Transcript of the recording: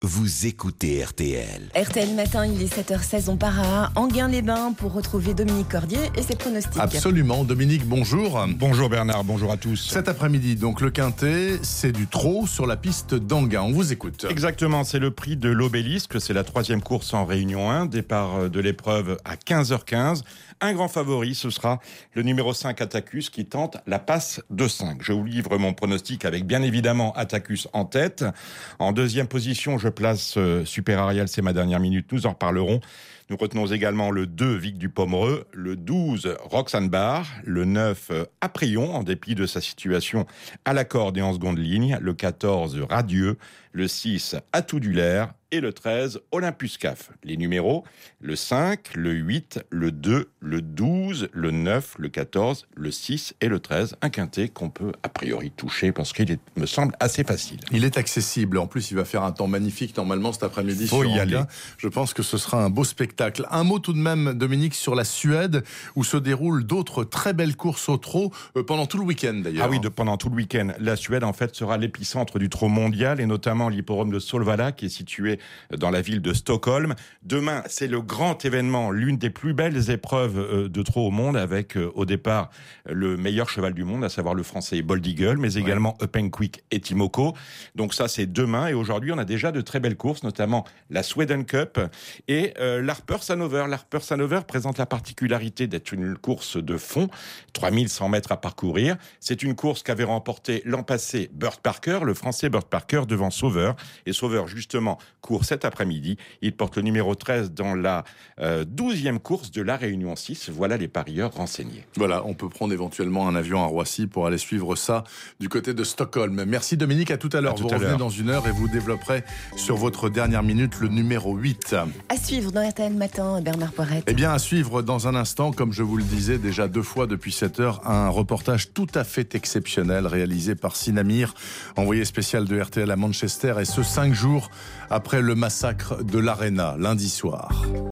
Vous écoutez RTL. RTL Matin, il est 7h16, on part à Enghien-les-Bains pour retrouver Dominique Cordier et ses pronostics. Absolument. Dominique, bonjour. Bonjour Bernard, bonjour à tous. Cet après-midi, donc le Quintet, c'est du trot sur la piste d'Enghien. On vous écoute. Exactement, c'est le prix de l'Obélisque. C'est la 3e course en Réunion 1. Départ de l'épreuve à 15h15. Un grand favori, ce sera le numéro 5 Attacus qui tente la passe de 5. Je vous livre mon pronostic avec bien évidemment Attacus en tête. En deuxième position, je place Super Ariel, c'est ma dernière minute, nous en reparlerons. Nous retenons également le 2 Vic du Pomereux, le 12 Roxane Barr, le 9 Aprion, en dépit de sa situation à la corde et en seconde ligne, le 14 Radieux, le 6 Atoudulaire et le 13 Olympus CAF. Les numéros, le 5, le 8, le 2, le 12, le 9, le 14, le 6 et le 13. Un quintet qu'on peut a priori toucher parce qu'il me semble assez facile. Il est accessible. En plus, il va faire un temps magnifique normalement cet après-midi. Faut y aller. Je pense que ce sera un beau spectacle. Un mot tout de même, Dominique, sur la Suède où se déroulent d'autres très belles courses au trot pendant tout le week-end d'ailleurs. Ah oui, pendant tout le week-end. La Suède, en fait, sera l'épicentre du trot mondial et notamment l'hippodrome de Solvalla qui est situé dans la ville de Stockholm. Demain, c'est le grand événement, l'une des plus belles épreuves de trot au monde avec au départ le meilleur cheval du monde, à savoir le français Bold Eagle, mais également Uppenquick et Timoko. Donc ça, c'est demain et aujourd'hui, on a déjà de très belles courses, notamment la Sweden Cup et l'Harpers Hanover. L'Harpers Hanover présente la particularité d'être une course de fond, 3100 mètres à parcourir. C'est une course qu'avait remporté l'an passé Burt Parker, le français Burt Parker devant Sauveur. Et Sauveur, justement, court cet après-midi. Il porte le numéro 13 dans la 12e course de la Réunion 6. Voilà les parieurs renseignés. Voilà, on peut prendre éventuellement un avion à Roissy pour aller suivre ça du côté de Stockholm. Merci Dominique, à tout à l'heure. Vous revenez dans une heure et vous développerez sur votre dernière minute le numéro 8. À suivre dans RTL Matin, Bernard Poirette. Eh bien, à suivre dans un instant, comme je vous le disais déjà 2 fois depuis 7 heures, un reportage tout à fait exceptionnel réalisé par Sinamir, envoyé spécial de RTL à Manchester, et ce 5 jours après le massacre de l'Arena, lundi soir.